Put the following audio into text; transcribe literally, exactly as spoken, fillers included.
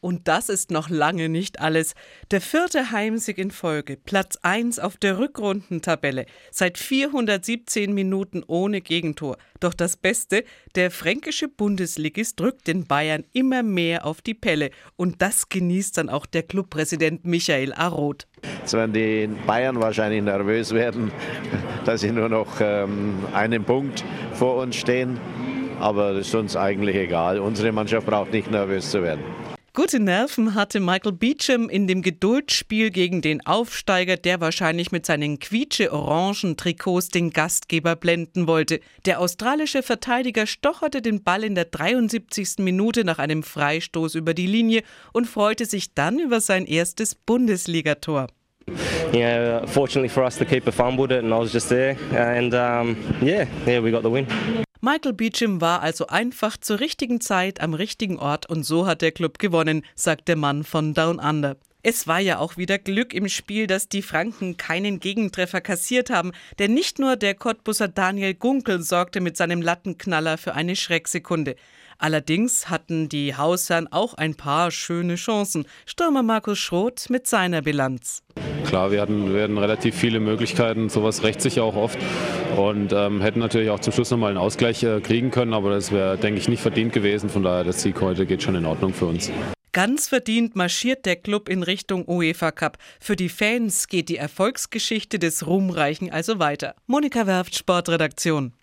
Und das ist noch lange nicht alles. Der vierte Heimsieg in Folge, Platz eins auf der Rückrundentabelle, seit vierhundertsiebzehn Minuten ohne Gegentor. Doch das Beste, der fränkische Bundesligist drückt den Bayern immer mehr auf die Pelle. Und das genießt dann auch der Clubpräsident Michael Arroth. Jetzt werden die Bayern wahrscheinlich nervös werden, dass sie nur noch ähm, einen Punkt vor uns stehen. Aber das ist uns eigentlich egal. Unsere Mannschaft braucht nicht nervös zu werden. Gute Nerven hatte Michael Beecham in dem Geduldsspiel gegen den Aufsteiger, der wahrscheinlich mit seinen quietsche-orangen Trikots den Gastgeber blenden wollte. Der australische Verteidiger stocherte den Ball in der dreiundsiebzigsten Minute nach einem Freistoß über die Linie und freute sich dann über sein erstes Bundesligator. Yeah, fortunately for us, the keeper fumbled it and I was just there and um, yeah, yeah, we got the win. Michael Beecham war also einfach zur richtigen Zeit am richtigen Ort und so hat der Club gewonnen, sagt der Mann von Down Under. Es war ja auch wieder Glück im Spiel, dass die Franken keinen Gegentreffer kassiert haben, denn nicht nur der Cottbuser Daniel Gunkel sorgte mit seinem Lattenknaller für eine Schrecksekunde. Allerdings hatten die Hausherren auch ein paar schöne Chancen. Stürmer Markus Schroth mit seiner Bilanz. Klar, wir hatten, wir hatten relativ viele Möglichkeiten, sowas rächt sich ja auch oft und ähm, hätten natürlich auch zum Schluss nochmal einen Ausgleich äh, kriegen können, aber das wäre, denke ich, nicht verdient gewesen, von daher der Sieg heute geht schon in Ordnung für uns. Ganz verdient marschiert der Club in Richtung UEFA Cup. Für die Fans geht die Erfolgsgeschichte des Ruhmreichen also weiter. Monika Werft, Sportredaktion.